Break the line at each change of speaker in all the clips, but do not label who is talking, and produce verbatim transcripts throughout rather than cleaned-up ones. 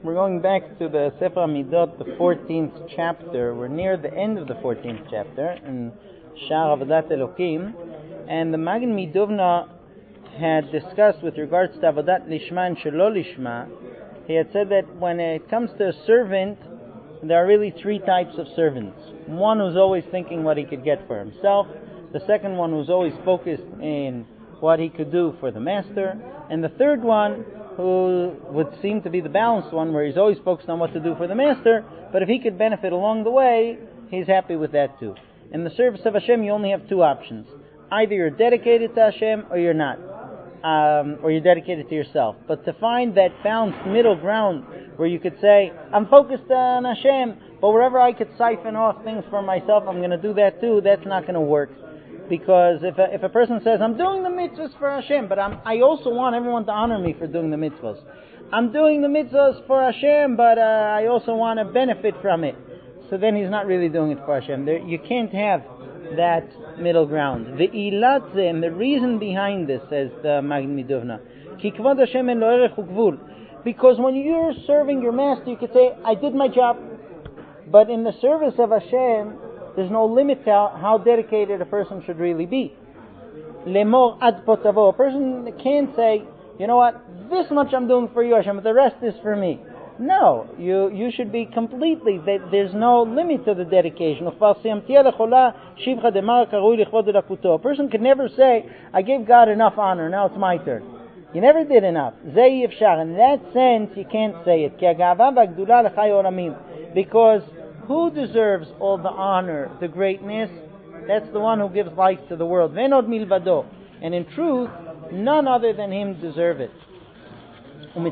We're going back to the Sefer Midot, the fourteenth chapter. We're near the end of the fourteenth chapter in Sha'ar Avodat Elokim, and the Magen Midovna had discussed with regards to Avodat Lishma and Shelo Lishma. He had said that when it comes to a servant, there are really three types of servants. One who's always thinking what he could get for himself, the second one who's always focused in what he could do for the master, and the third one who would seem to be the balanced one, where he's always focused on what to do for the master, but if he could benefit along the way, he's happy with that too. In the service of Hashem, you only have two options. Either you're dedicated to Hashem or you're not. Um, or you're dedicated to yourself. But to find that balanced middle ground where you could say, I'm focused on Hashem, but wherever I could siphon off things for myself, I'm going to do that too, that's not going to work. Because if a, if a person says, I'm doing the mitzvahs for Hashem, but I'm, I also want everyone to honor me for doing the mitzvahs. I'm doing the mitzvahs for Hashem, but uh, I also want to benefit from it. So then he's not really doing it for Hashem. There, you can't have that middle ground. The ilat ze, and the reason behind this, says the Magen Midovna, ki kvod Hashem en lo erech ugvul. Because when you're serving your master, you could say, I did my job. But in the service of Hashem, there's no limit to how dedicated a person should really be. Lemor ad potavo. A person can't say, you know what, this much I'm doing for you, Hashem, but the rest is for me. No, you you should be completely, there's no limit to the dedication. A person could never say, I gave God enough honor, now it's my turn. You never did enough. In that sense, you can't say it. Because who deserves all the honor, the greatness? That's the one who gives life to the world. Venod milvado. And in truth, none other than him deserve it. And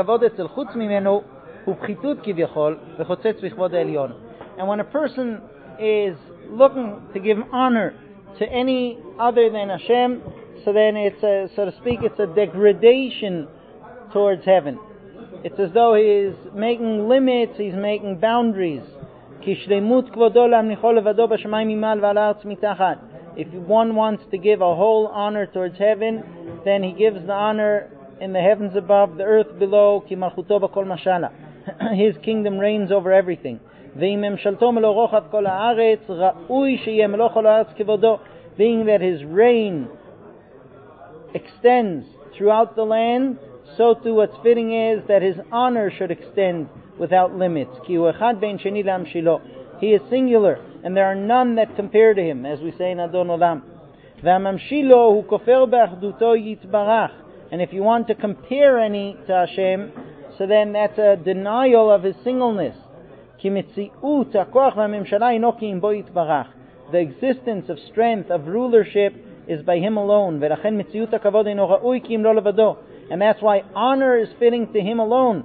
when a person is looking to give honor to any other than Hashem, so then it's a, so to speak, it's a degradation towards heaven. It's as though he is making limits, he's making boundaries. If one wants to give a whole honor towards heaven, then he gives the honor in the heavens above, the earth below. His kingdom reigns over everything. Being that his reign extends throughout the land, so too what's fitting is that his honor should extend without limits. He is singular, and there are none that compare to him, as we say in Adon Olam. And if you want to compare any to Hashem, so then that's a denial of his singleness. The existence of strength, of rulership, is by him alone. And that's why honor is fitting to him alone.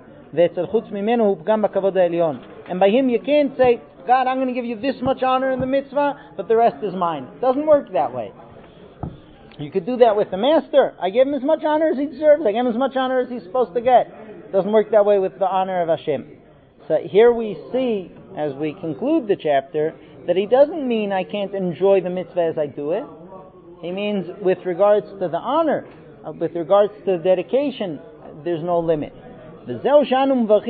And by him you can't say, God, I'm going to give you this much honor in the mitzvah, but the rest is mine. It doesn't work that way. You could do that with the master. I gave him as much honor as he deserves. I gave him as much honor as he's supposed to get. It doesn't work that way with the honor of Hashem. So here we see, as we conclude the chapter, that he doesn't mean I can't enjoy the mitzvah as I do it. He means with regards to the honor, uh, with regards to the dedication, there's no limit. We learned in the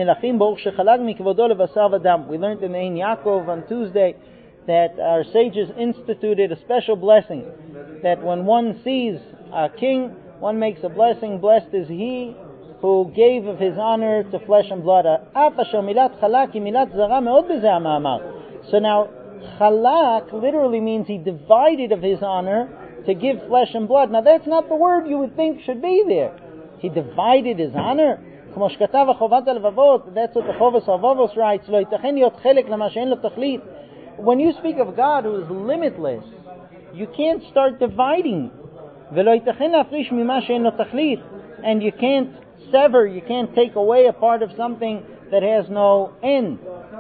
Ein Yaakov on Tuesday that our sages instituted a special blessing, that when one sees a king, one makes a blessing, blessed is he who gave of his honor to flesh and blood. So now, chalak literally means he divided of his honor to give flesh and blood. Now that's not the word you would think should be there. He divided his honor. That's what the Chovos HaLevavos writes. When you speak of God who is limitless, you can't start dividing. And you can't sever, you can't take away a part of something that has no end.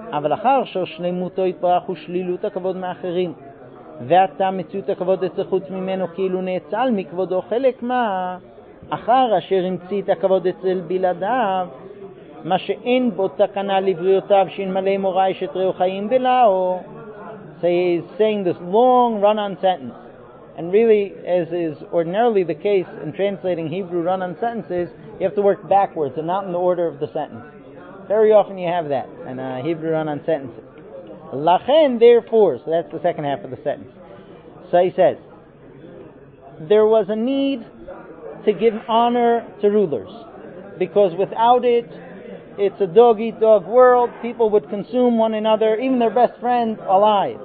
אחר אשר המציא את הכבוד אצל בלעדיו, מה שאין בו תקנה לבריאותיו שאלמלא מורא ישתרעו חיים בלעו. So he is saying this long run-on sentence. And really, as is ordinarily the case in translating Hebrew run-on sentences, you have to work backwards and not in the order of the sentence. Very often you have that in a Hebrew run-on sentences. Lachen, therefore, so that's the second half of the sentence. So he says, there was a need to give honor to rulers, because without it, it's a dog-eat-dog world. People would consume one another, even their best friends, alive.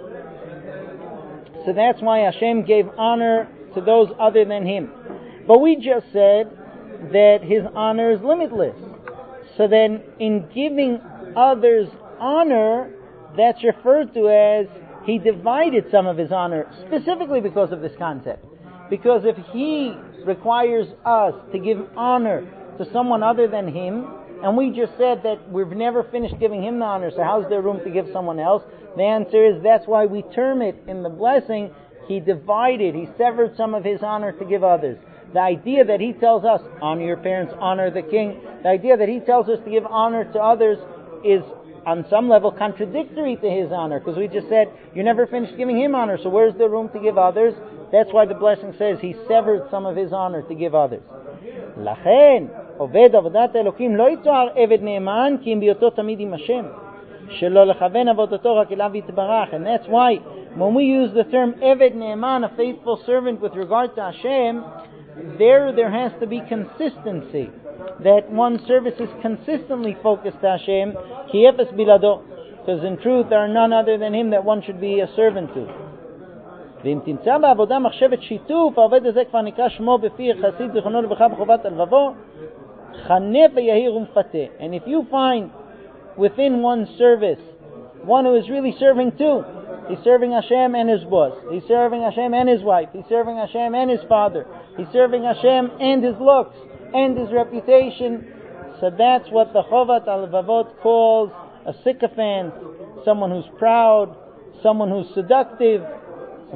So that's why Hashem gave honor to those other than Him. But we just said that His honor is limitless. So then, in giving others honor, that's referred to as He divided some of His honor, specifically because of this concept. Because if He requires us to give honor to someone other than Him, and we just said that we've never finished giving Him the honor, so how's there room to give someone else? The answer is that's why we term it in the blessing, He divided, He severed some of His honor to give others. The idea that He tells us, honor your parents, honor the king, the idea that He tells us to give honor to others is on some level contradictory to His honor, because we just said, you never finished giving Him honor, so where's the room to give others? That's why the blessing says He severed some of His honor to give others. לכן, עובד עבודת האלוקים לא יתואר עבד נאמן כי אם בהיותו תמיד עם השם, שלא לכוון עבודתו רק אליו יתברך. And that's why when we use the term עבד נאמן, a faithful servant with regard to Hashem, there there has to be consistency, that one's service is consistently focused to Hashem, כי אפס בלעדו, because in truth there are none other than Him that one should be a servant to. ואם תמצא בעבודה מחשבת שיתוף, העובד הזה כבר נקרא שמו בפי חסיד זיכרונו לברכה בחובת הלבבו, חנף ויהיר ומפתה. And if you find within one's service one who is really serving too, he's serving Hashem and his boss, he's serving Hashem and his wife, he's serving Hashem and his father, he's serving Hashem and his looks and his reputation, so that's what the Chovat Al-Vavot calls a sycophant, someone who's proud, someone who's seductive. And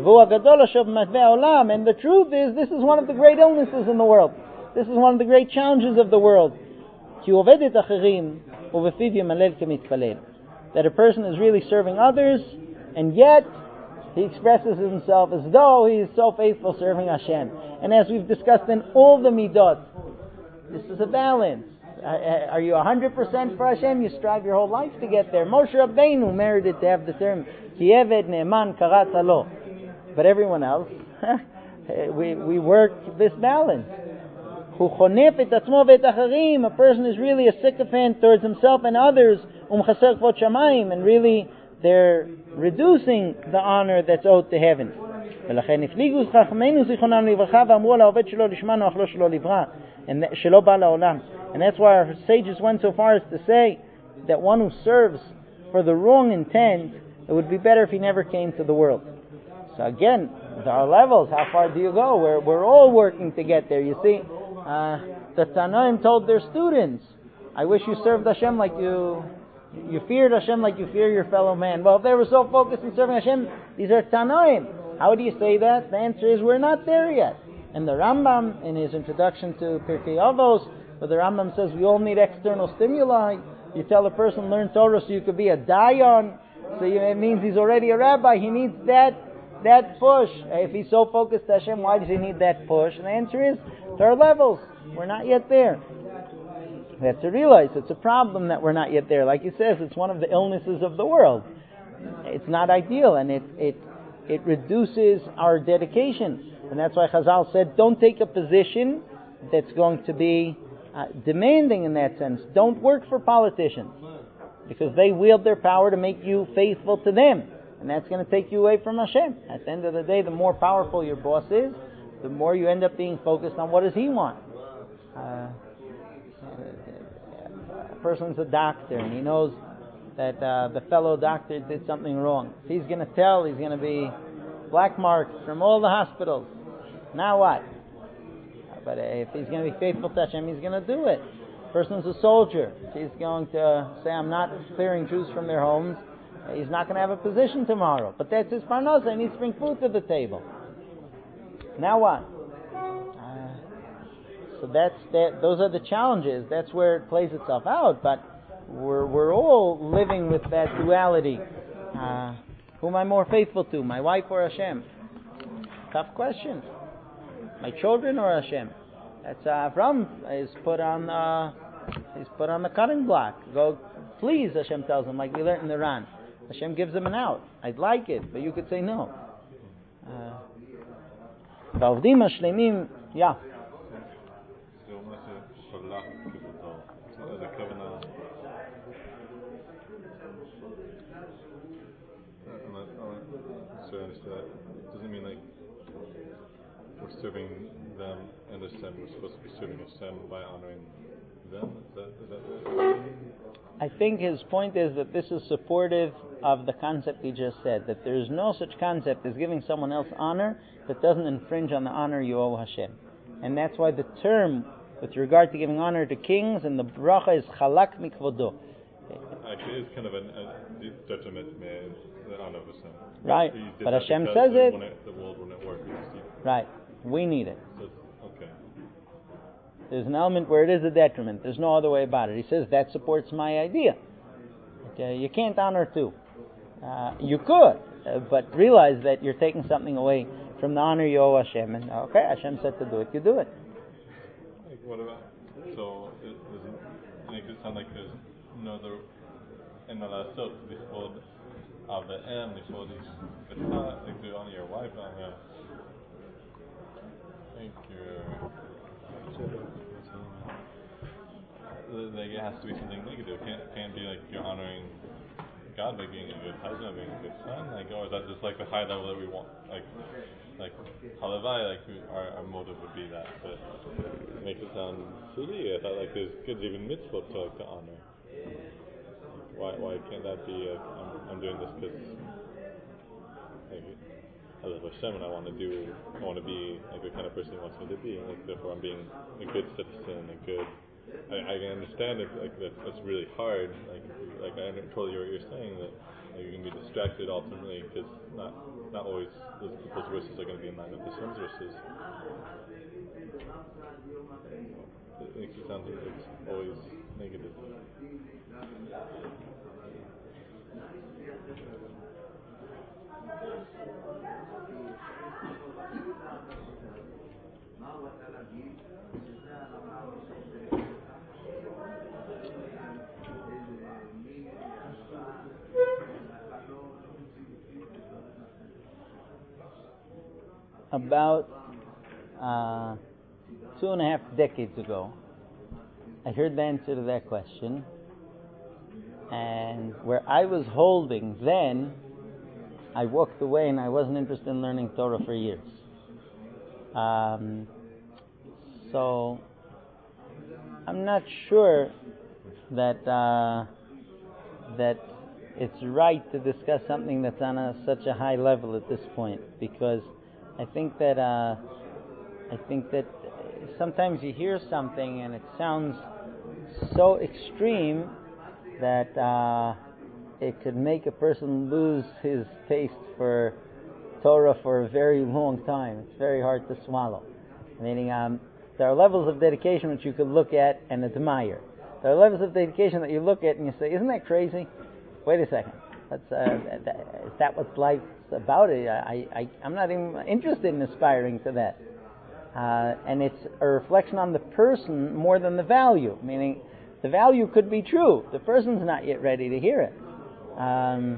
the truth is, this is one of the great illnesses in the world. This is one of the great challenges of the world. That a person is really serving others, and yet he expresses himself as though he is so faithful serving Hashem. And as we've discussed in all the midot, this is a balance. Are you one hundred percent for Hashem? You strive your whole life to get there. Moshe Rabbeinu merited to have the term Ki Eved Ne'eman Karat Lo. But everyone else, we we work this balance. A person is really a sycophant towards himself and others, and really they're reducing the honor that's owed to heaven. And that, and that's why our sages went so far as to say that one who serves for the wrong intent, it would be better if he never came to the world. So again, there are levels. How far do you go? We're, we're all working to get there. You see, uh, the Tanoim told their students, I wish you served Hashem like you you feared Hashem like you fear your fellow man. Well, if they were so focused on serving Hashem, these are Tanoim. How do you say that? The answer is, we're not there yet. And the Rambam, in his introduction to Pirkei Avos, where the Rambam says we all need external stimuli. You tell a person, learn Torah so you could be a dayan, so you, it means he's already a rabbi. He needs that that push. If he's so focused on Hashem, why does he need that push? And the answer is, there are levels. We're not yet there. We have to realize it's a problem that we're not yet there. Like he says, it's one of the illnesses of the world. It's not ideal, and it it it reduces our dedication. And that's why Chazal said, don't take a position that's going to be uh, demanding in that sense. Don't work for politicians, because they wield their power to make you faithful to them. And that's going to take you away from Hashem. At the end of the day, the more powerful your boss is, the more you end up being focused on what does he want. Uh, a person's a doctor, and he knows that uh, the fellow doctor did something wrong. If he's going to tell, he's going to be black marked from all the hospitals. Now what? But if he's going to be faithful to Hashem, he's going to do it. A person's a soldier. If he's going to say, I'm not clearing Jews from their homes, he's not going to have a position tomorrow. But that's his parnasa. He needs to bring food to the table. Now what? Uh, so that's that. Those are the challenges. That's where it plays itself out. But we're we're all living with that duality. Uh, who am I more faithful to, my wife or Hashem? Tough question. My children or Hashem? That's uh, Avram is put on. Uh, he's put on the cutting block. Go please, Hashem tells him, like we learned in the Ran. Hashem gives him an out. I'd like it, but you could say no. V'avdim hashleimim, yeah.
Doesn't mean like we're serving them and Hashem. We're supposed to be serving Hashem by honoring them. Is that, is that what
I think his point is that this is supportive of the concept he just said, that there is no such concept as giving someone else honor that doesn't infringe on the honor you owe Hashem. And that's why the term with regard to giving honor to kings and the bracha is chalak mikvodo.
Actually, it's kind of a, a detriment man, the honor of Hashem.
Right, but Hashem says it.
The world will not work.
Right, we need it.
So, okay.
There's an element where it is a detriment. There's no other way about it. He says that supports my idea. Okay, you can't honor two. Uh, you could, uh, but realize that you're taking something away from the honor you owe Hashem. And okay, Hashem said to do it, you do it.
Like what about? So it doesn't make it sound like there's no other in the last so before of the end before these like to honor your wife on your like your. Like it has to be something negative. Can't can't be like you're honoring God by being a good husband, being a good son. Like, or is that just like the high level that we want? Like, like halavai, like we, our, our motive would be that. But it makes it sound silly. I thought like there's kids even mitzvot to like, to honor. Why why can't that be? Like, I'm I'm doing this because like I love Hashem and I want to do. I want to be like the kind of person He wants me to be. And, like, therefore, I'm being a good citizen, a good. I, I can understand it. Like that, that's really hard. Like, like I totally what you're saying that like, you can be distracted ultimately because not, not always those, those verses are going to be in line with Hashem's verses. It makes it sound like it's always negative.
About uh, two and a half decades ago, I heard the answer to that question, and where I was holding then, I walked away and I wasn't interested in learning Torah for years. Um, so I'm not sure that uh, that it's right to discuss something that's on a, such a high level at this point, because I think that uh, I think that sometimes you hear something and it sounds so extreme that uh, it could make a person lose his taste for Torah for a very long time. It's very hard to swallow. Meaning, um, there are levels of dedication which you could look at and admire. There are levels of dedication that you look at and you say, "Isn't that crazy?" Wait a second. That's, uh, that, is that what life's about? It? I, I, I'm not even interested in aspiring to that. Uh, and it's a reflection on the person more than the value. Meaning, the value could be true. The person's not yet ready to hear it. Um,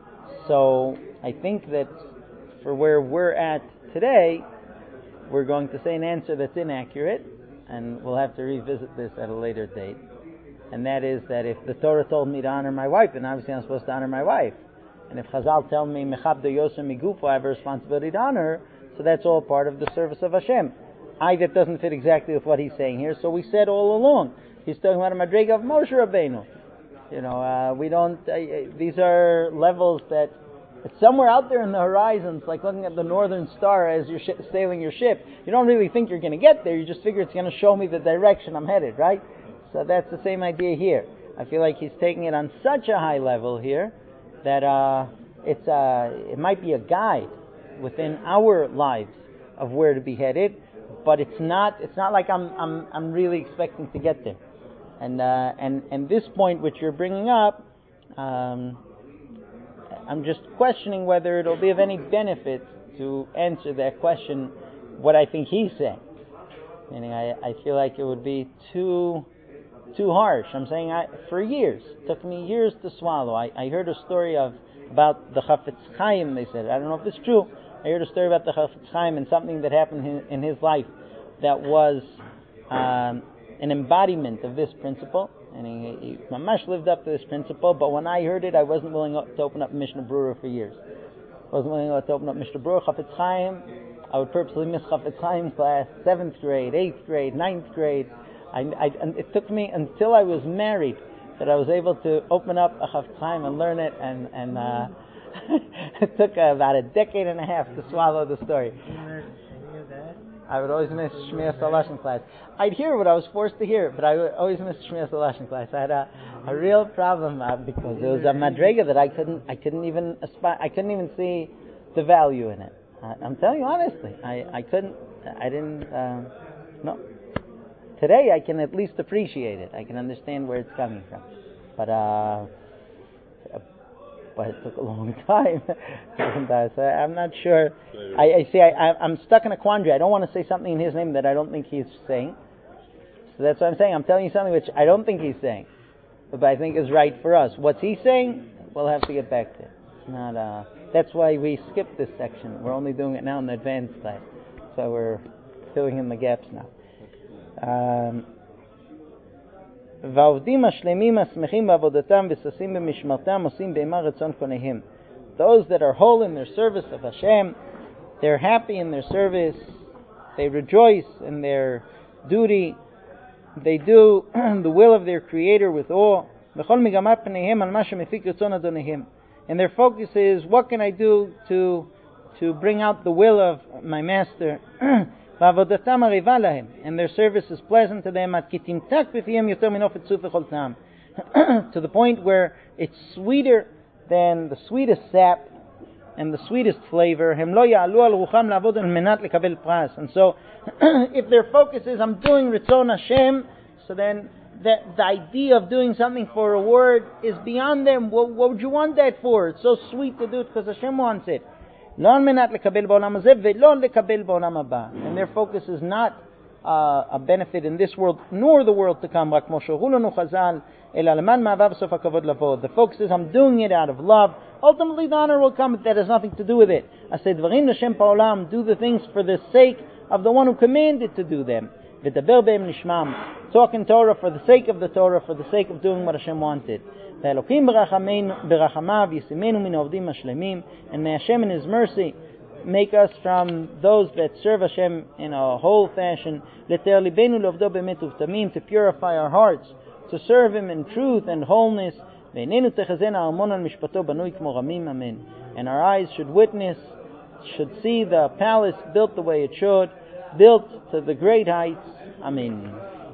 so I think that for where we're at today, we're going to say an answer that's inaccurate, and we'll have to revisit this at a later date. And that is that if the Torah told me to honor my wife, then obviously I'm supposed to honor my wife. And if Chazal tell me mechabdo yosem migupo, I have a responsibility to honor her, so that's all part of the service of Hashem. I that doesn't fit exactly with what he's saying here. So we said all along, he's talking about a madrega of Moshe Rabbeinu. You know, uh, we don't. Uh, these are levels that it's somewhere out there in the horizon. It's like looking at the northern star as you're sh- sailing your ship. You don't really think you're going to get there. You just figure it's going to show me the direction I'm headed, right? So that's the same idea here. I feel like he's taking it on such a high level here that uh, it's uh, it might be a guide within our lives of where to be headed, but it's not. It's not like I'm I'm I'm really expecting to get there. And uh, and and this point which you're bringing up, um, I'm just questioning whether it'll be of any benefit to answer that question. What I think he's saying, meaning I, I feel like it would be too too harsh. I'm saying I, for years, it took me years to swallow. I, I heard a story of about the Chafetz Chaim, they said. I don't know if it's true. I heard a story about the Chafetz Chaim and something that happened in, in his life that was um, an embodiment of this principle. And he, he mamash lived up to this principle, but when I heard it, I wasn't willing to open up Mishnah Berurah for years. I wasn't willing to open up Mishnah Berurah, Chafetz Chaim. I would purposely miss Chafetz Chaim class, seventh grade, eighth grade, ninth grade. I, I, and it took me until I was married that I was able to open up a Chafetz Chaim and learn it, and, and uh, it took uh, about a decade and a half to swallow the story. I would always miss Shmiras HaLashon class. I'd hear what I was forced to hear, but I would always miss Shmiras HaLashon class. I had a, a real problem uh, because it was a madrega that I couldn't, I couldn't even aspire, I couldn't even see the value in it. I, I'm telling you honestly, I, I couldn't, I didn't, uh, no. Today I can at least appreciate it. I can understand where it's coming from, but uh, but it took a long time. So I'm not sure. I, I see. I, I'm stuck in a quandary. I don't want to say something in his name that I don't think he's saying. So that's what I'm saying. I'm telling you something which I don't think he's saying, but I think is right for us. What's he saying? We'll have to get back to it. It's not. Uh, that's why we skipped this section. We're only doing it now in the advanced class, so we're filling in the gaps now. Um, והעובדים השלמים השמחים בעבודתם וששים במשמרתם עושים בהמה רצון קונהם. Those that are whole in their service of Hashem, they're happy in their service, they rejoice in their duty, they do the will of their Creator with awe. וכל מגמת פניהם על מה שמפיק רצון אדוניהם. And their focus is, what can I do to to bring out the will of my Master? ועבודתם ערבה להם, and their service is pleasant to them, עד כי תמתק בפיהם יותר מנופת צוף וכל טעם. To the point where it's sweeter than the sweetest sap and the sweetest flavor. הם לא יעלו על רוחם לעבוד על מנת לקבל פרס. And so, if their focus is, I'm doing Ritzon Hashem, so then the, the idea of doing something for a reward is beyond them. What, what would you want that for? It's so sweet to do it because Hashem wants it. לא על מנת לקבל בעולם הזה ולא לקבל בעולם הבא. And their focus is not uh, a benefit in this world nor the world to come. רק כמו שהורו לנו חז"ל, אלא למען מאהבה בסוף הכבוד לבוא. The focus is, I'm doing it out of love. Ultimately the honor will come, but that has nothing to do with it. עשה דברים לשם פעולם, do the things for the sake of the one who commanded to do them. ודבר בהם נשמם. Talk in Torah for the sake of the Torah, for the sake of doing what Hashem wanted. ואלוקים ברחמיו ישימנו מן העובדים השלמים, and may Hashem in His mercy make us from those that serve Hashem in a whole fashion, לתאר ליבנו לעובדו באמת ובתמים, to purify our hearts, to serve Him in truth and wholeness, ועינינו תחזינה ארמון על משפטו בנוי כמו רמים, amen. And our eyes should witness, should see the palace built the way it should, built to the great heights, amen.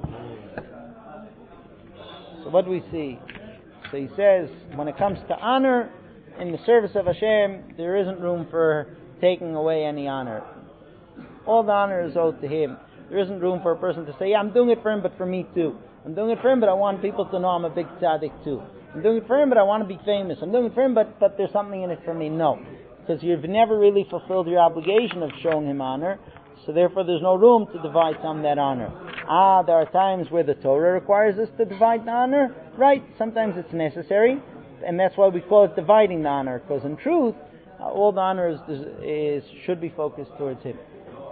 So what do we see? So he says, when it comes to honor in the service of Hashem, there isn't room for taking away any honor. All the honor is owed to Him. There isn't room for a person to say, yeah, I'm doing it for Him, but for me too. I'm doing it for Him, but I want people to know I'm a big tzaddik too. I'm doing it for Him, but I want to be famous. I'm doing it for Him, but, but there's something in it for me. No. Because you've never really fulfilled your obligation of showing Him honor. So therefore there's no room to divide some of that honor. Ah, there are times where the Torah requires us to divide the honor. Right, sometimes it's necessary. And that's why we call it dividing the honor. Because in truth, uh, all the honor is, is, should be focused towards Him.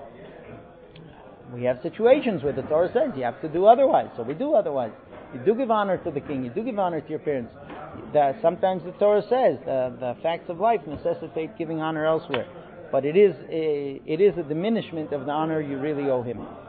We have situations where the Torah says you have to do otherwise. So we do otherwise. You do give honor to the king. You do give honor to your parents. The, sometimes the Torah says the, the facts of life necessitate giving honor elsewhere. But it is a, it is a diminishment of the honor you really owe Him.